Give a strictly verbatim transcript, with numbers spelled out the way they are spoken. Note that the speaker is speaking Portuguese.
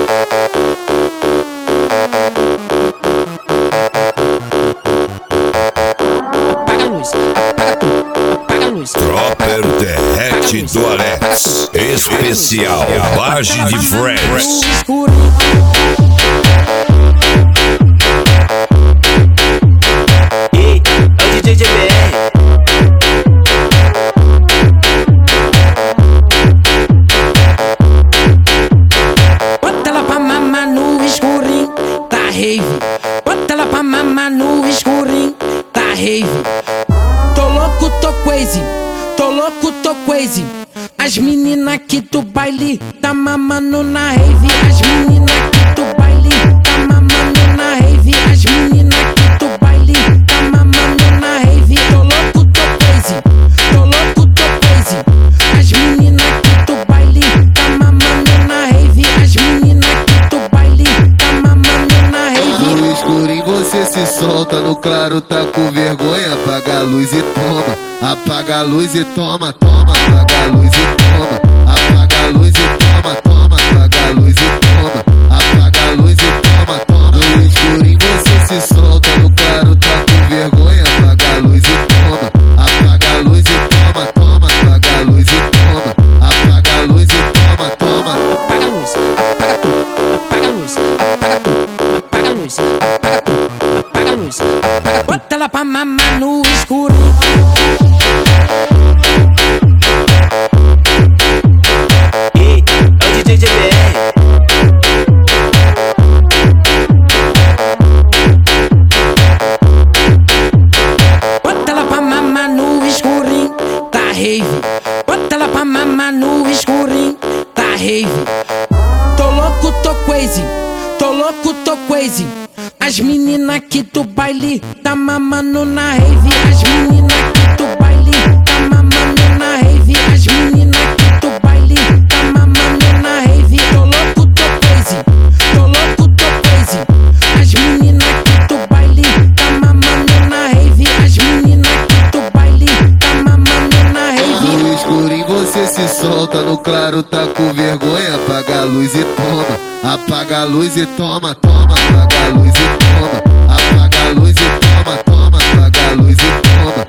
Dropper derrete do Alex. Especial Laje de Friends. Ei, é o D J G B R. Bota ela pra mamar no escurinho da rave. Bota ela pra mamar no escurinho da rave. Tô louco, tô crazy. Tô louco, tô crazy. As menina aqui do baile tá mamando na rave. As menina aqui do baile tá mamando na rave. As menina aqui do baile tá mamando na rave. Tô louco, tô crazy. Tô louco, tô crazy. As menina aqui do baile tá mamando na rave. As menina aqui do baile tá mamando na rave. No escurinho você se solta, no claro tá com vergonha. Apaga a luz e toma. Apaga a luz e toma, toma. Apaga a luz e toma. Apaga a luz e toma, toma. Apaga a luz e toma. Apaga a luz e toma, toma. No escurinho você se solta, no claro tá com vergonha. Apaga a luz e toma. Apaga a luz e toma, toma. Apaga a luz e toma. Apaga a luz e toma, toma. Apaga a luz, apaga tudo. Apaga a luz, apaga tudo. Apaga a luz, apaga tudo. Apaga a luz, apaga tudo. Bota ela pra mamar no escuro. Ei, é o D J G B R. Bota ela pra mamar no escurinho da rave. Bota ela pra mamar no escurinho da rave. Tô louco, tô crazy. Tô louco, tô crazy. As menina aqui do baile tá mamando na rave. As menina aqui do baile tá mamando na rave. As menina aqui do baile tá mamando na rave. Tô louco, tô crazy. Tô louco, tô crazy. As menina aqui do baile tá mamando na rave. As menina aqui do baile tá mamando na rave. No escurinho você se solta, no claro tá com vergonha. Apaga a luz e toma. Apaga a luz e toma, toma. Apaga a luz e toma. Apaga a luz e toma, toma. Apaga a luz e toma.